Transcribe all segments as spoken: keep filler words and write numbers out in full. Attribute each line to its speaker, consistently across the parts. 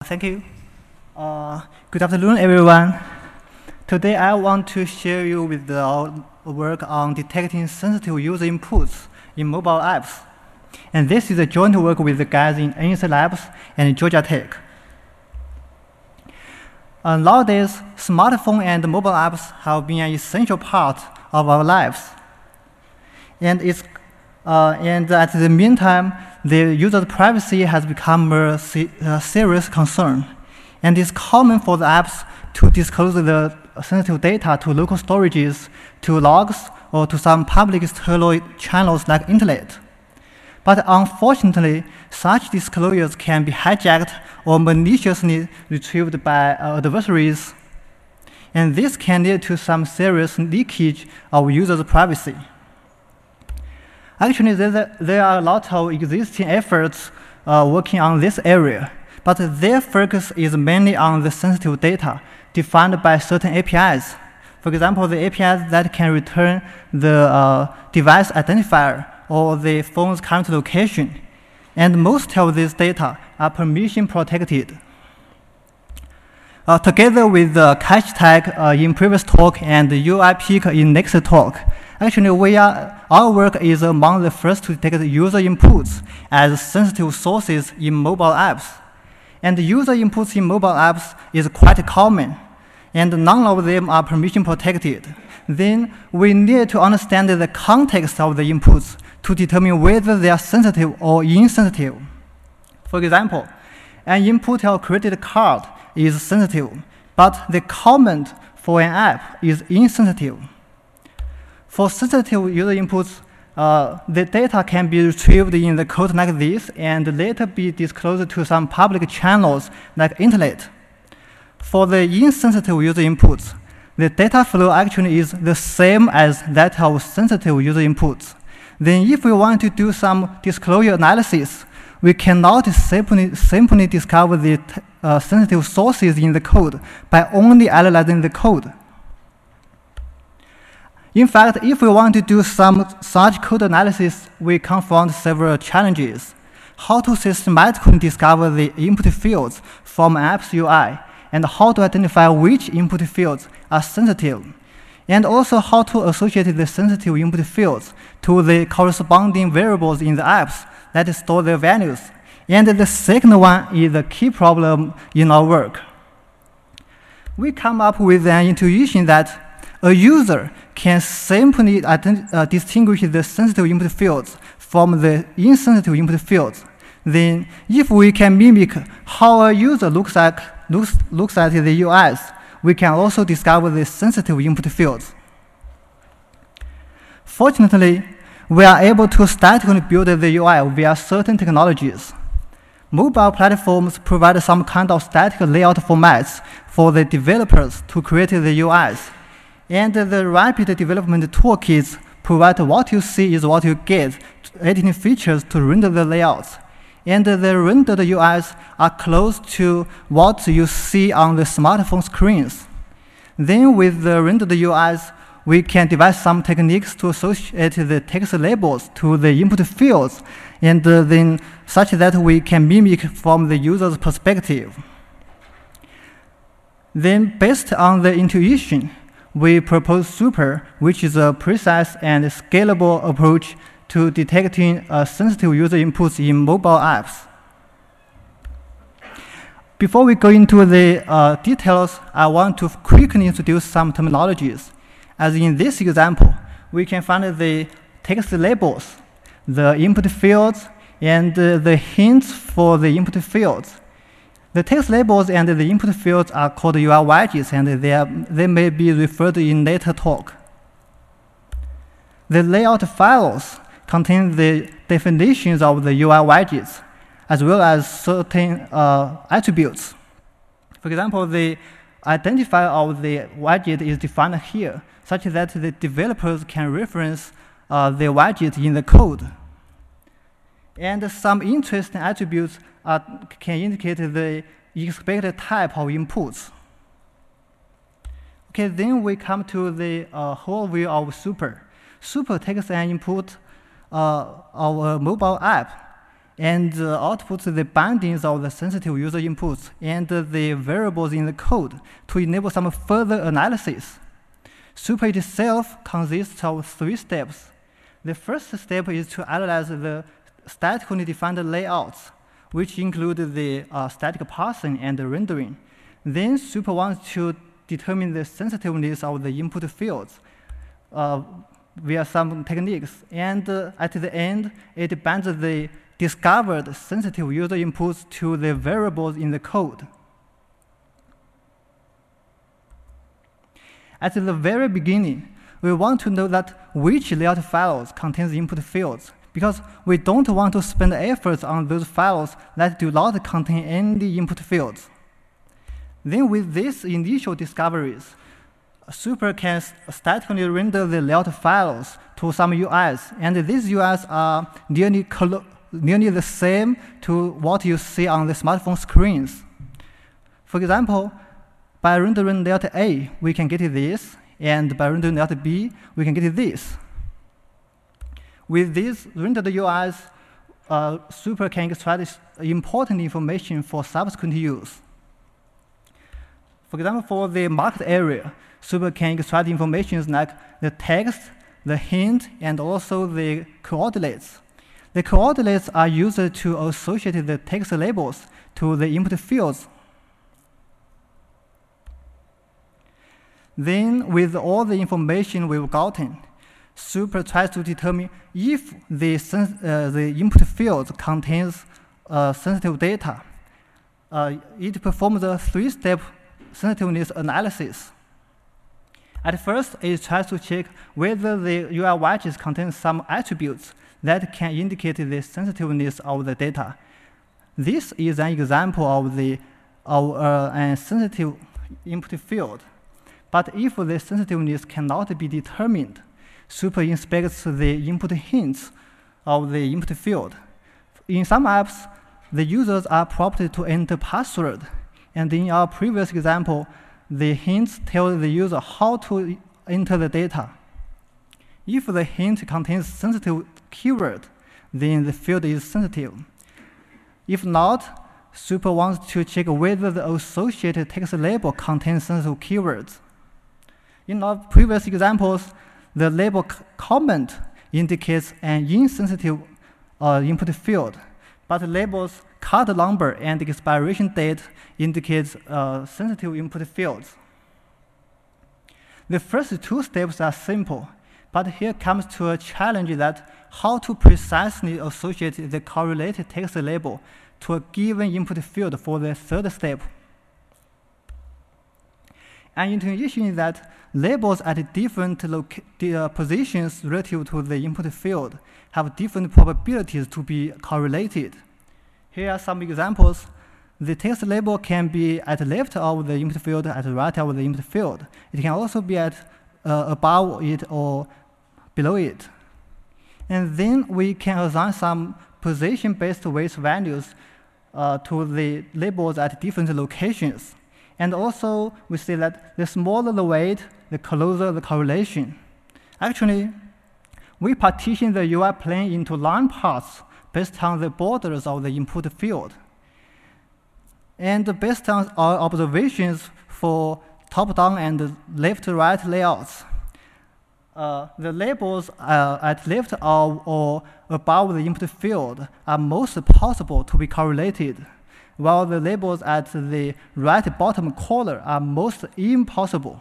Speaker 1: Thank you. Uh, good afternoon, everyone. Today, I want to share you with our work on detecting sensitive user inputs in mobile apps. And this is a joint work with the guys in N E C Labs and Georgia Tech. Uh, nowadays, smartphone and mobile apps have been an essential part of our lives. And, it's, uh, and at the meantime, the user's privacy has become a, se a serious concern. And it's common for the apps to disclose the sensitive data to local storages, to logs, or to some public external channels like internet. But unfortunately, such disclosures can be hijacked or maliciously retrieved by uh, adversaries, and this can lead to some serious leakage of users' privacy. Actually, there, there are a lot of existing efforts uh, working on this area, but their focus is mainly on the sensitive data defined by certain A P Is. For example, the A P Is that can return the uh, device identifier or the phone's current location. And most of these data are permission protected. Uh, together with the cache tag uh, in previous talk and the U I peak in next talk, actually we are, our work is among the first to detect user inputs as sensitive sources in mobile apps. And user inputs in mobile apps is quite common, and none of them are permission protected. Then we need to understand the context of the inputs to determine whether they are sensitive or insensitive. For example, an input of credit card is sensitive, but the comment for an app is insensitive. For sensitive user inputs, uh, the data can be retrieved in the code like this and later be disclosed to some public channels like internet. For the insensitive user inputs, the data flow actually is the same as that of sensitive user inputs. Then if we want to do some disclosure analysis, we cannot simply, simply discover the uh, sensitive sources in the code by only analyzing the code. In fact, if we want to do some such code analysis, we confront several challenges. How to systematically discover the input fields from an app's U I, and how to identify which input fields are sensitive, and also how to associate the sensitive input fields to the corresponding variables in the apps that store their values. And the second one is the key problem in our work. We come up with an intuition that a user can simply uh, distinguish the sensitive input fields from the insensitive input fields. Then, if we can mimic how a user looks at, looks, looks at the U Is, we can also discover the sensitive input fields. Fortunately, we are able to statically build the U I via certain technologies. Mobile platforms provide some kind of static layout formats for the developers to create the U Is. And the rapid development toolkits provide what you see is what you get, editing features to render the layouts. And the rendered U Is are close to what you see on the smartphone screens. Then with the rendered U Is, we can devise some techniques to associate the text labels to the input fields, and uh, then such that we can mimic from the user's perspective. Then based on the intuition, we propose Super, which is a precise and scalable approach to detecting uh, sensitive user inputs in mobile apps. Before we go into the uh, details, I want to quickly introduce some terminologies. As in this example, we can find the text labels, the input fields, and uh, the hints for the input fields. The text labels and the input fields are called U I widgets, and they, are, they may be referred in later talk. The layout files contain the definitions of the U I widgets, as well as certain uh, attributes. For example, the identifier of the widget is defined here, such that the developers can reference uh, the widget in the code. And some interesting attributes uh, can indicate the expected type of inputs. Okay, then we come to the uh, whole view of Super. Super takes an input uh, of a mobile app, and uh, outputs the bindings of the sensitive user inputs and uh, the variables in the code to enable some further analysis. Super itself consists of three steps. The first step is to analyze the statically defined layouts, which include the uh, static parsing and the rendering. Then Super wants to determine the sensitiveness of the input fields uh, via some techniques. And uh, at the end, it binds the discovered sensitive user inputs to the variables in the code. At the very beginning, we want to know that which layout files contains input fields, because we don't want to spend efforts on those files that do not contain any input fields. Then with these initial discoveries, Super can statically render the layout files to some U Is, and these U Is are nearly, nearly the same to what you see on the smartphone screens. For example, by rendering layout A, we can get this, and by rendering layout B, we can get this. With these rendered U Is, uh, Super can extract important information for subsequent use. For example, for the marked area, Super can extract information like the text, the hint, and also the coordinates. The coordinates are used to associate the text labels to the input fields. Then, with all the information we've gotten, Super tries to determine if the, uh, the input field contains uh, sensitive data. Uh, it performs a three-step sensitiveness analysis. At first, it tries to check whether the U I wedges contain some attributes that can indicate the sensitiveness of the data. This is an example of the of, uh, a sensitive input field. But if the sensitiveness cannot be determined, Super inspects the input hints of the input field. In some apps, the users are prompted to enter password, and in our previous example, the hints tell the user how to enter the data. If the hint contains sensitive keyword, then the field is sensitive. If not, Super wants to check whether the associated text label contains sensitive keywords. In our previous examples, the label comment indicates an insensitive uh, input field, but labels card number and expiration date indicates uh, sensitive input fields. The first two steps are simple, but here comes to a challenge that how to precisely associate the correlated text label to a given input field for the third step. An intuition is that labels at different uh, positions relative to the input field have different probabilities to be correlated. Here are some examples. The text label can be at the left of the input field, at the right of the input field. It can also be at uh, above it or below it. And then we can assign some position-based weight values uh, to the labels at different locations. And also, we see that the smaller the weight, the closer the correlation. Actually, we partition the U I plane into line parts based on the borders of the input field. And based on our observations for top-down and left-right layouts, uh, the labels uh, at left or, or above the input field are most possible to be correlated, while the labels at the right bottom corner are most impossible.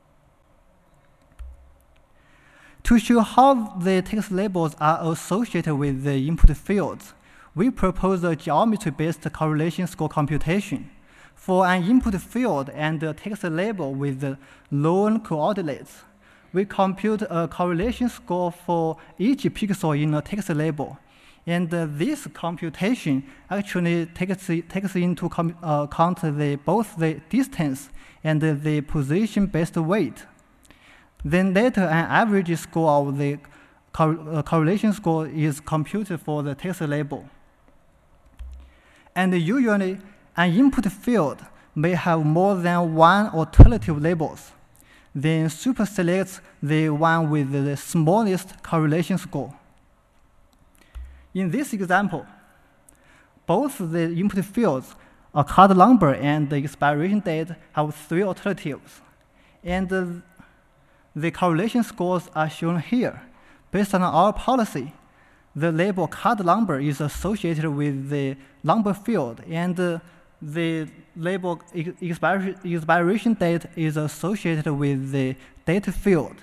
Speaker 1: To show how the text labels are associated with the input fields, we propose a geometry-based correlation score computation. For an input field and a text label with the known coordinates, we compute a correlation score for each pixel in a text label. And uh, this computation actually takes, takes into com uh, account the, both the distance and uh, the position-based weight. Then later, an average score of the cor uh, correlation score is computed for the text label. And usually, an input field may have more than one alternative labels. Then Super selects the one with the smallest correlation score. In this example, both the input fields, a card number and the expiration date, have three alternatives. And uh, the correlation scores are shown here. Based on our policy, the label card number is associated with the number field, and uh, the label expiration, expiration date is associated with the date field.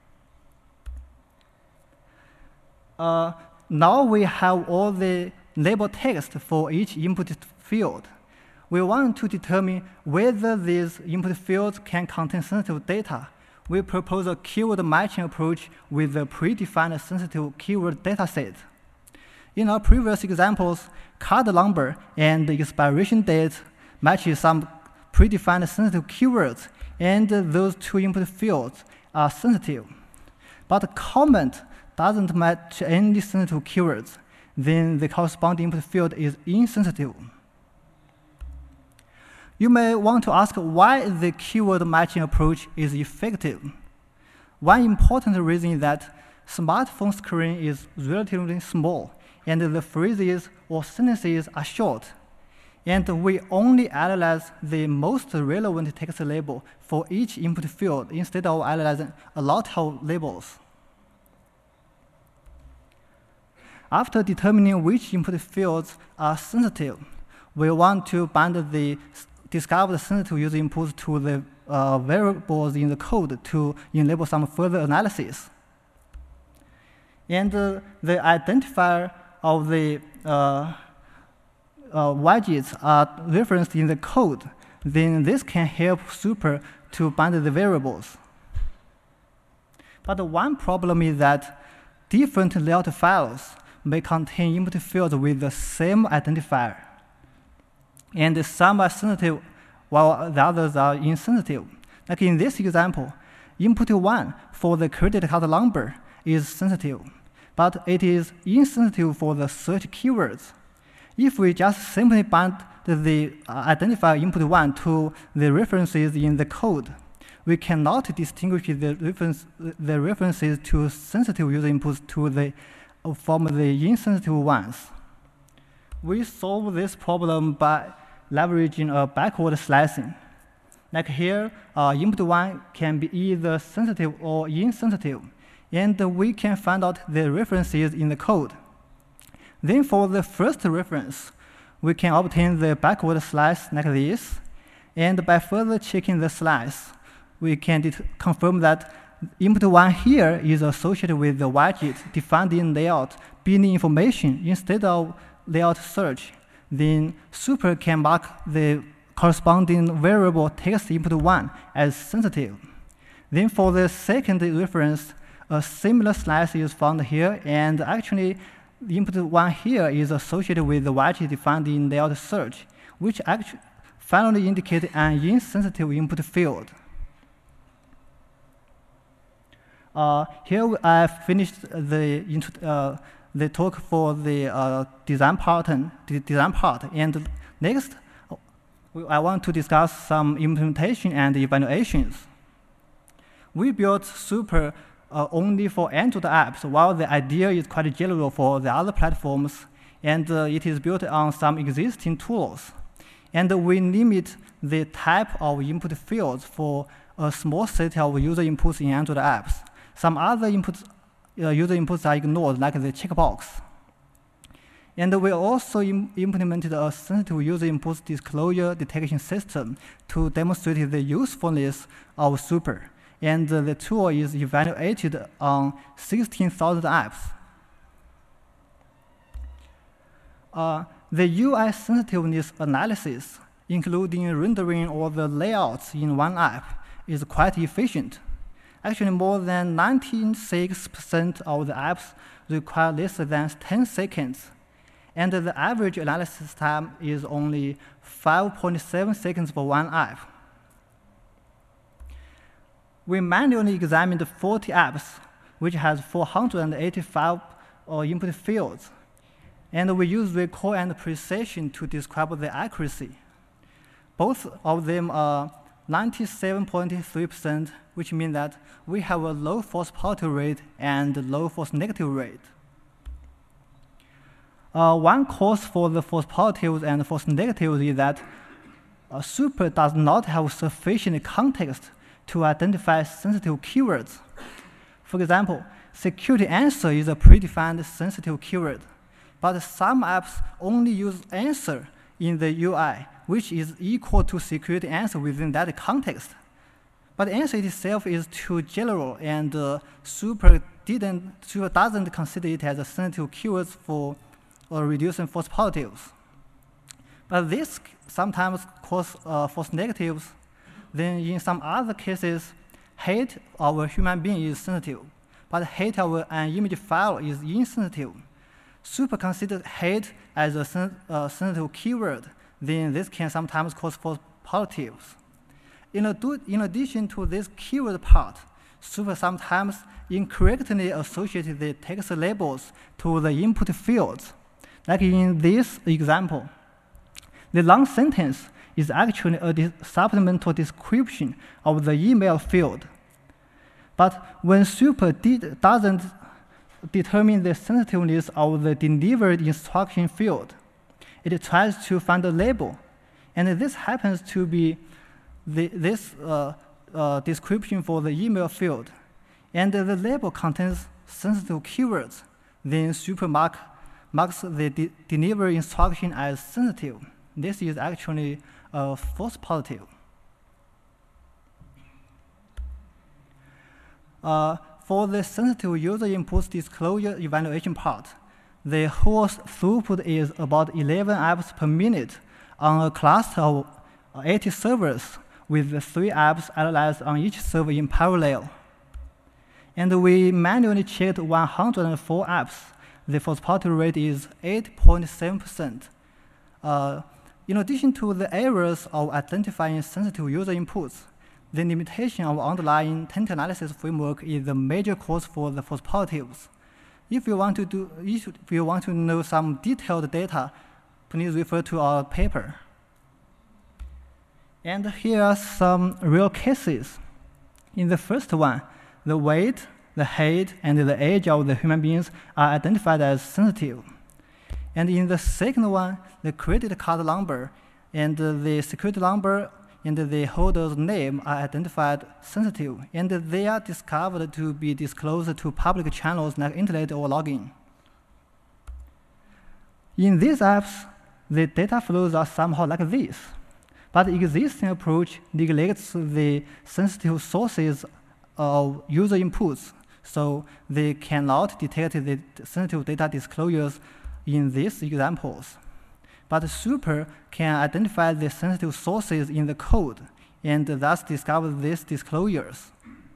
Speaker 1: Uh, now we have all the label text for each input field. We want to determine whether these input fields can contain sensitive data. We propose a keyword matching approach with a predefined sensitive keyword dataset. In our previous examples, card number and the expiration date matches some predefined sensitive keywords, and those two input fields are sensitive. But comment doesn't match any sensitive keywords, then the corresponding input field is insensitive. You may want to ask why the keyword matching approach is effective. One important reason is that smartphone screen is relatively small, and the phrases or sentences are short. And we only analyze the most relevant text label for each input field instead of analyzing a lot of labels. After determining which input fields are sensitive, we want to bind the discovered sensitive user inputs to the uh, variables in the code to enable some further analysis. And uh, the identifier of the uh, uh, widgets are referenced in the code. Then this can help Super to bind the variables. But one problem is that different layout files may contain input fields with the same identifier. And some are sensitive while the others are insensitive. Like in this example, input one for the credit card number is sensitive, but it is insensitive for the search keywords. If we just simply bind the identifier input one to the references in the code, we cannot distinguish the, reference, the references to sensitive user inputs to the, from the insensitive ones. We solve this problem by leveraging a backward slicing. Like here, uh, input one can be either sensitive or insensitive, and we can find out the references in the code. Then for the first reference, we can obtain the backward slice like this, and by further checking the slice, we can confirm that input one here is associated with the widget defined in layout binding information instead of layout search. Then Super can mark the corresponding variable text input one as sensitive. Then for the second reference, a similar slice is found here, and actually the input one here is associated with the widget defined in layout search, which actually finally indicates an insensitive input field. Uh, here I've finished the, uh, the talk for the uh, design part, and the design part. And next, I want to discuss some implementation and evaluations. We built Super uh, only for Android apps, while the idea is quite general for the other platforms, and uh, it is built on some existing tools. And we limit the type of input fields for a small set of user inputs in Android apps. Some other inputs, uh, user inputs are ignored, like the checkbox. And we also im implemented a sensitive user inputs disclosure detection system to demonstrate the usefulness of Super. And uh, the tool is evaluated on sixteen thousand apps. Uh, the U I sensitiveness analysis, including rendering all the layouts in one app, is quite efficient. Actually, more than ninety-six percent of the apps require less than ten seconds, and the average analysis time is only five point seven seconds for one app. We manually examined forty apps, which has four hundred eighty-five uh, input fields, and we use recall and precision to describe the accuracy. Both of them are ninety-seven point three percent, which means that we have a low false positive rate and low false negative rate. Uh, one cause for the false positives and false negatives is that uh, Super does not have sufficient context to identify sensitive keywords. For example, security answer is a predefined sensitive keyword, but some apps only use answer in the U I, which is equal to security answer within that context. But answer itself is too general, and uh, Super didn't, Super doesn't consider it as a sensitive keywords for uh, reducing false positives. But this sometimes cause uh, false negatives. Then in some other cases, hate of a human being is sensitive, but hate of an image file is insensitive. Super considers hate as a sen uh, sensitive keyword. Then this can sometimes cause false positives. In, in addition to this keyword part, Super sometimes incorrectly associates the text labels to the input fields. Like in this example, the long sentence is actually a supplemental description of the email field. But when Super did, doesn't determine the sensitiveness of the delivered instruction field, it tries to find a label. And this happens to be the, this uh, uh, description for the email field. And the label contains sensitive keywords. Then Super mark, marks the de delivery instruction as sensitive. This is actually a false positive. Uh, for the sensitive user inputs disclosure evaluation part, the host throughput is about eleven apps per minute on a cluster of eighty servers with the three apps analyzed on each server in parallel. And we manually checked one hundred four apps. The false positive rate is eight point seven percent. Uh, in addition to the errors of identifying sensitive user inputs, the limitation of underlying taint analysis framework is the major cause for the false positives. If you want to do, if you want to know some detailed data, please refer to our paper. And here are some real cases. In the first one, the weight, the height, and the age of the human beings are identified as sensitive. And in the second one, the credit card number and the security number and the holder's name are identified sensitive, and they are discovered to be disclosed to public channels like internet or login. In these apps, the data flows are somehow like this, but the existing approach neglects the sensitive sources of user inputs, so they cannot detect the sensitive data disclosures in these examples. But Super can identify the sensitive sources in the code and thus discover these disclosures.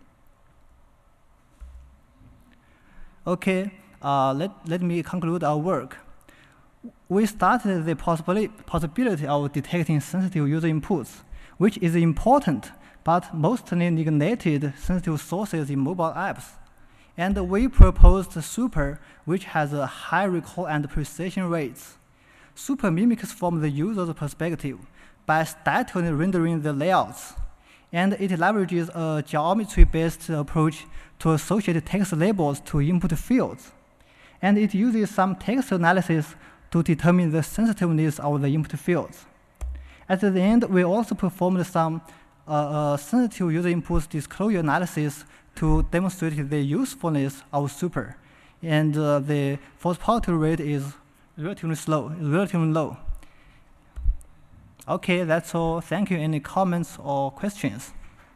Speaker 1: Okay, uh, let, let me conclude our work. We started the possibility, possibility of detecting sensitive user inputs, which is important, but mostly neglected sensitive sources in mobile apps. And we proposed Super, which has a high recall and precision rates. Super mimics from the user's perspective by statically rendering the layouts, and it leverages a geometry-based approach to associate text labels to input fields. And it uses some text analysis to determine the sensitiveness of the input fields. At the end, we also performed some uh, uh, sensitive user inputs disclosure analysis to demonstrate the usefulness of Super. And uh, the false positive rate is relatively slow, relatively low. Okay, that's all. Thank you. Any comments or questions?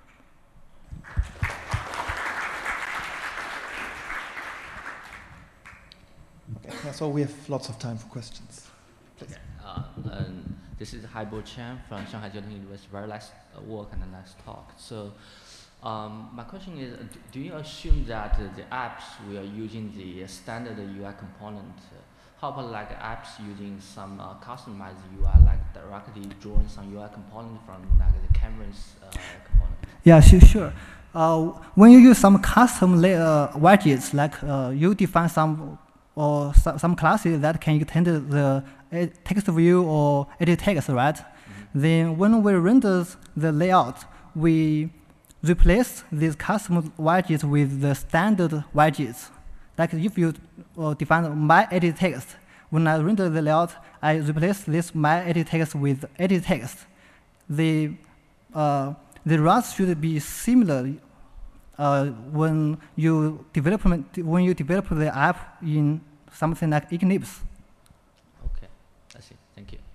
Speaker 2: Yeah, so we have lots of time for questions. Please.
Speaker 3: Okay. Uh, um, this is Haibo Chen from Shanghai Jiao Tong University. Very nice uh, work and a nice talk. So, um, my question is: do, do you assume that uh, the apps we are using the standard U I component? Uh, how about like apps using some uh, customized U I, like directly drawing some U I component from like the Canvas uh, component?
Speaker 1: Yeah, sure, sure. Uh, when you use some custom uh, widgets, like uh, you define some or so, some classes that can extend the uh, text view or edit text, right? Mm-hmm. Then when we render the layout, we replace these custom widgets with the standard widgets. Like if you uh, define my edit text, when I render the layout, I replace this my edit text with edit text. The uh, the routes should be similar uh, when you development when you develop the app in something like Eclipse.
Speaker 3: Okay, I see. Thank you.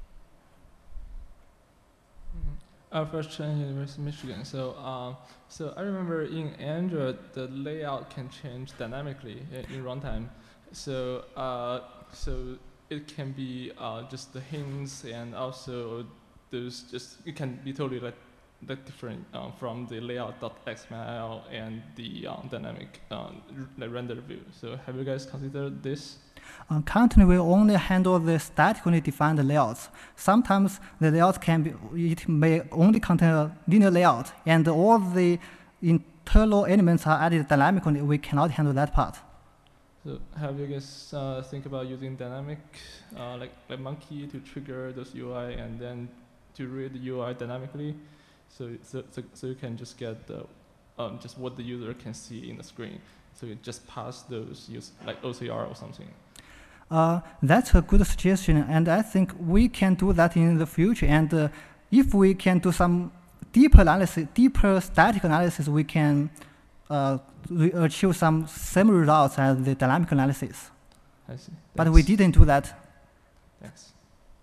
Speaker 4: Our first train University of Michigan. So, um, so I remember in Android the layout can change dynamically in, in runtime. So, uh, so it can be uh, just the hints and also those just it can be totally like, like different um, from the layout.xml and the um, dynamic um, r render view. So, have you guys considered this?
Speaker 1: Uh, currently, we only handle the statically defined layouts. Sometimes the layout can be, it may only contain a linear layout, and all the internal elements are added dynamically. We cannot handle that part.
Speaker 4: So, have you guys uh, think about using dynamic, uh, like like Monkey, to trigger those U I and then to read the U I dynamically, so so so, so you can just get the, um, just what the user can see in the screen. So you just pass those use like O C R or something.
Speaker 1: Uh, that's a good suggestion, and I think we can do that in the future. And uh, if we can do some deeper analysis, deeper static analysis, we can uh, re achieve some same results as the dynamic analysis.
Speaker 4: I see.
Speaker 1: But
Speaker 4: Thanks.
Speaker 1: we didn't do that.
Speaker 4: Thanks.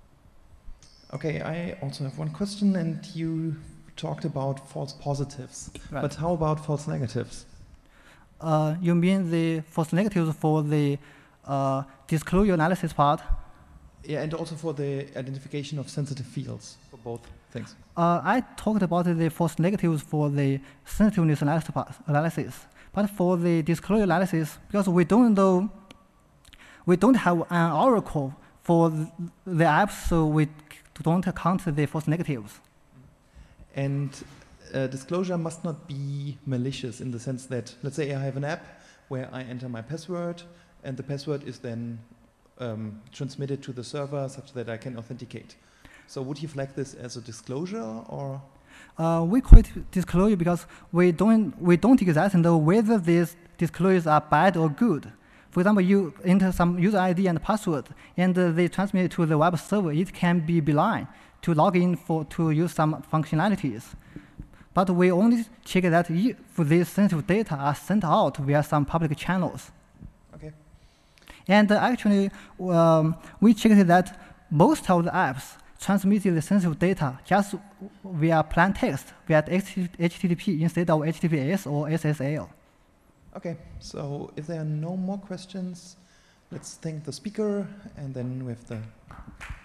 Speaker 2: Okay, I also have one question, and you talked about false positives.
Speaker 1: Right.
Speaker 2: But how about false negatives?
Speaker 1: Uh, you mean the false negatives for the uh, disclosure analysis part?
Speaker 2: Yeah, and also for the identification of sensitive fields, for both things.
Speaker 1: Uh, I talked about the false negatives for the sensitiveness analysis part, analysis. But for the disclosure analysis, because we don't know, we don't have an oracle for the apps, so we don't count the false negatives.
Speaker 2: And uh, disclosure must not be malicious in the sense that, let's say I have an app where I enter my password, and the password is then um, transmitted to the server such that I can authenticate. So would you flag this as a disclosure, or?
Speaker 1: Uh, we call it disclosure because we don't, we don't exactly know whether these disclosures are bad or good. For example, you enter some user I D and password, and uh, they transmit it to the web server. It can be blind to log in for to use some functionalities. But we only check that if these sensitive data are sent out via some public channels.
Speaker 2: Okay.
Speaker 1: And uh, actually, um, we checked that most of the apps transmitted the sensitive data just via plain text, via H T T P instead of H T T P S or S S L.
Speaker 2: Okay, so if there are no more questions, let's thank the speaker, and then with the